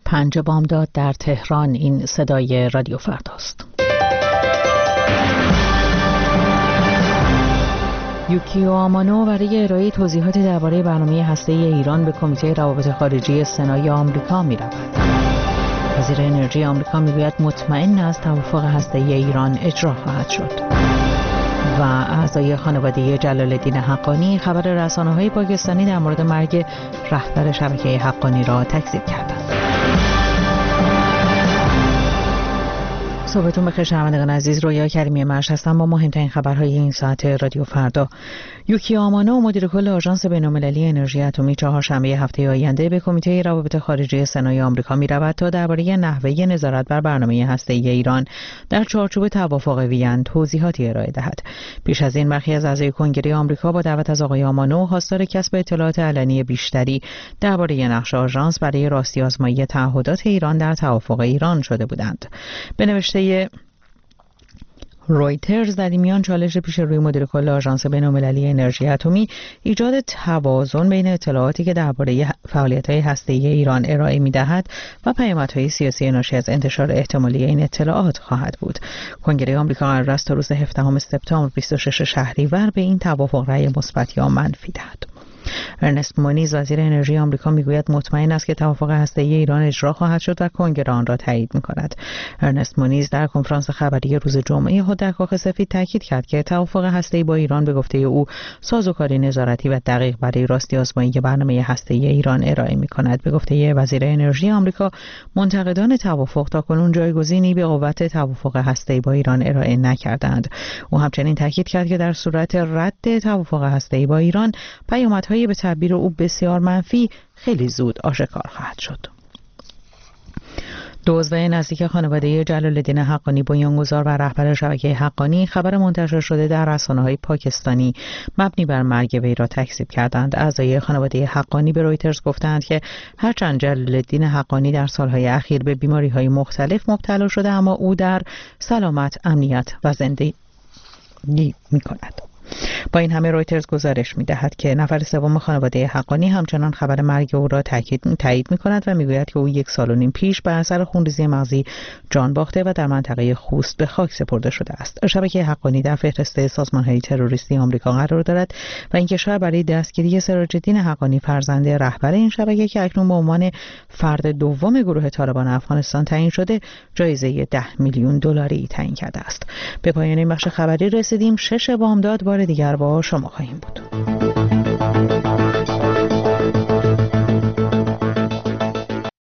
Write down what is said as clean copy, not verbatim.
5 بامداد در تهران. این صدای رادیو فرداست. یوکیو آمانو برای ارائه توضیحاتی درباره برنامه هسته‌ای ایران به کمیته روابط خارجی سنای آمریکا می‌رود. وزیر انرژی آمریکا میگوید مطمئن است توافق هسته‌ای ایران اجرا خواهد شد. و اعضای خانواده جلال‌الدین حقانی خبر رسانه‌های پاکستانی در مورد مرگ رهبر شبکه حقانی را تکذیب کردند. صبحتون بخیر شنوندگان عزیز، رویا کریمی مرش هستم با مهمترین خبرهای این ساعت رادیو فردا. یوکیو آمانو مدیر کل آژانس بین‌المللی انرژی اتمی چهارشنبه هفته آینده به کمیته روابط خارجی سنای آمریکا می‌رود تا درباره نحوه نظارت بر برنامه هسته‌ای ایران در چارچوب توافق وین توضیحاتی ارائه دهد. پیش از این برخی از اعضای کنگره آمریکا با دعوت از آقای آمانو خواستار کسب اطلاعات علنی بیشتری درباره نقش آژانس برای راستی آزمایی تعهدات ایران در توافق ایران شده بودند. به نوشته رویترز در این میان چالش پیش روی مدیر کل آژانس بین‌المللی انرژی اتمی ایجاد توازن بین اطلاعاتی که درباره فعالیت‌های هسته‌ای ایران ارائه می‌دهد و پیامدهای سیاسی ناشی از انتشار احتمالی این اطلاعات خواهد بود. کنگره آمریکا قرار است تا روز 17 سپتامبر 26 شهریور به این توافق رأی مثبت یا منفی دهد. ارنست مونیز وزیر انرژی آمریکا میگوید مطمئن است که توافق هسته‌ای ایران اجرا خواهد شد و کنگره آن را تایید می‌کند. ارنست مونیز در کنفرانس خبری روز جمعه خود در کاخ سفید تاکید کرد که توافق هسته‌ای با ایران به گفته او سازوکاری نظارتی و دقیق برای راستی آزمایی برنامه هسته‌ای ایران ارائه می‌کند. به گفته وزیر انرژی آمریکا منتقدان توافق تاکنون جایگزینی به قوت توافق هسته‌ای با ایران ارائه نکردند. او همچنین تاکید کرد که در صورت رد توافق هسته‌ای با ایران پیامدهای به تعبیر او بسیار منفی خیلی زود آشکار خواهد شد. دو عضو نزدیک خانواده جلال‌الدین حقانی بنیانگذار و رهبر شبکه حقانی خبر منتشر شده در رسانه‌های پاکستانی مبنی بر مرگ وی را تکذیب کردند. اعضای خانواده حقانی به رویترز گفتند که هرچند جلال‌الدین حقانی در سالهای اخیر به بیماری‌های مختلف مبتلا شده اما او در سلامت، امنیت و زندگی می‌کند. با این همه رویترز گزارش می‌دهد که نفر سوم خانواده حقانی همچنان خبر مرگ او را تایید می‌کند و می‌گوید که او 1.5 سال پیش به اثر خونریزی مغزی جان باخته و در منطقه خوست به خاک سپرده شده است. شبکه حقانی در فهرست سازمان‌های تروریستی آمریکا قرار دارد و این کشور برای دستگیری سراج‌الدین حقانی فرزند رهبر این شبکه که اکنون به عنوان فرد دوم گروه طالبان افغانستان تعیین شده جایزه $10 میلیون تعیین کرده است. به پایان این بخش خبری رسیدیم. 6 بامداد بار دیگر با شما خواهیم بود.